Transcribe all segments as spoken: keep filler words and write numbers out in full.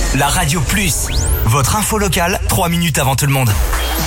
La Radio Plus, votre info locale, trois minutes avant tout le monde.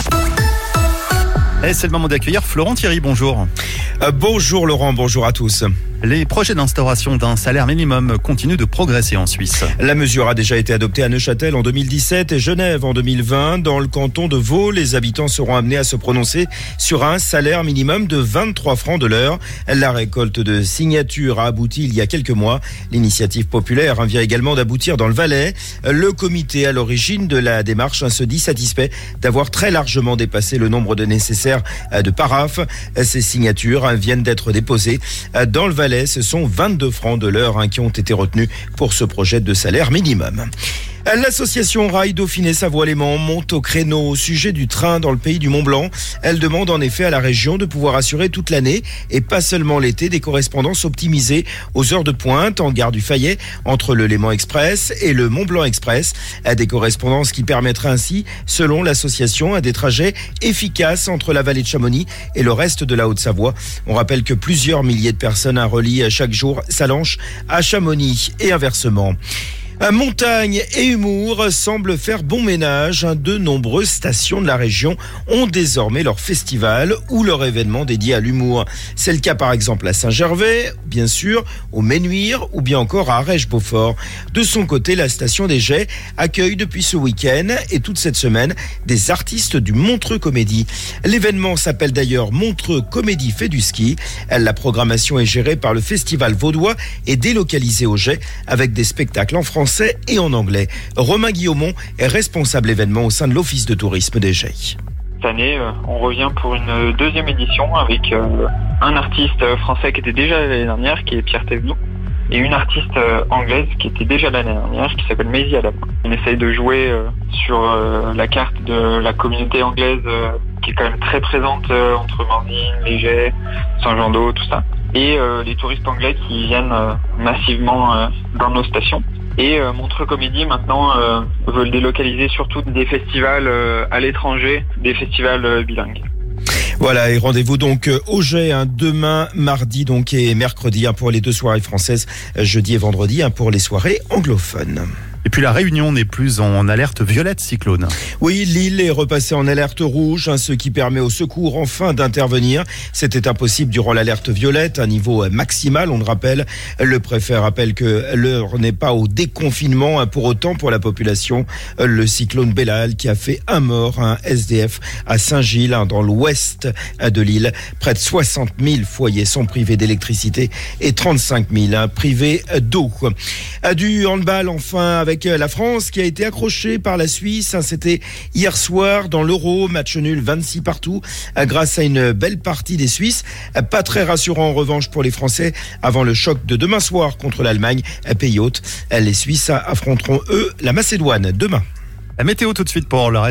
Et c'est le moment d'accueillir Florent Thierry, bonjour. Euh, bonjour Laurent, bonjour à tous. Les projets d'instauration d'un salaire minimum continuent de progresser en Suisse. La mesure a déjà été adoptée à Neuchâtel en deux mille dix-sept et Genève en deux mille vingt. Dans le canton de Vaud, les habitants seront amenés à se prononcer sur un salaire minimum de vingt-trois francs de l'heure. La récolte de signatures a abouti il y a quelques mois. L'initiative populaire vient également d'aboutir dans le Valais. Le comité à l'origine de la démarche se dit satisfait d'avoir très largement dépassé le nombre de nécessaires de paraphes. Ces signatures viennent d'être déposées dans le Valais. Ce sont vingt-deux francs de l'heure qui ont été retenus pour ce projet de salaire minimum. L'association Rail Dauphiné-Savoie-Léman monte au créneau au sujet du train dans le pays du Mont-Blanc. Elle demande en effet à la région de pouvoir assurer toute l'année et pas seulement l'été des correspondances optimisées aux heures de pointe en gare du Fayet entre le Léman Express et le Mont-Blanc Express. Des correspondances qui permettraient ainsi, selon l'association, des trajets efficaces entre la vallée de Chamonix et le reste de la Haute-Savoie. On rappelle que plusieurs milliers de personnes relient chaque jour Sallanches à Chamonix et inversement. Montagne et humour semblent faire bon ménage. De nombreuses stations de la région ont désormais leur festival ou leur événement dédié à l'humour. C'est le cas par exemple à Saint-Gervais, bien sûr, au Ménuire ou bien encore à Arèche-Beaufort. De son côté, la station des Jets accueille depuis ce week-end et toute cette semaine des artistes du Montreux Comédie. L'événement s'appelle d'ailleurs Montreux Comédie fait du ski. La programmation est gérée par le Festival Vaudois et délocalisée au Jets avec des spectacles en français et en anglais. Romain Guillaumont est responsable événement au sein de l'Office de tourisme des Jets. Cette année, on revient pour une deuxième édition avec un artiste français qui était déjà l'année dernière, qui est Pierre Thévenot, et une artiste anglaise qui était déjà l'année dernière, qui s'appelle Maisie Adam. On essaye de jouer sur la carte de la communauté anglaise qui est quand même très présente entre Morville, les Jets, Saint-Jean-d'Eau, tout ça, et les touristes anglais qui viennent massivement dans nos stations. Et euh, Montreux Comédie maintenant euh, veut le délocaliser surtout des festivals euh, à l'étranger, des festivals euh, bilingues. Voilà, et rendez-vous donc au Jet hein, demain, mardi donc et mercredi hein, pour les deux soirées françaises, jeudi et vendredi hein, pour les soirées anglophones. Et puis la Réunion n'est plus en alerte violette cyclone. Oui, l'île est repassée en alerte rouge, hein, ce qui permet aux secours enfin d'intervenir. C'était impossible durant l'alerte violette, un niveau maximal, on le rappelle. Le préfet rappelle que l'heure n'est pas au déconfinement. Hein, pour autant, pour la population, le cyclone Bellal qui a fait un mort, un S D F à Saint-Gilles, hein, dans l'ouest de l'île. Près de soixante mille foyers sont privés d'électricité et trente-cinq mille hein, privés d'eau. Du handball enfin avec Avec la France qui a été accrochée par la Suisse. C'était hier soir dans l'Euro, match nul vingt-six partout grâce à une belle partie des Suisses. Pas très rassurant en revanche pour les Français avant le choc de demain soir contre l'Allemagne, pays hôte. Les Suisses affronteront eux la Macédoine demain. La météo tout de suite pour le reste.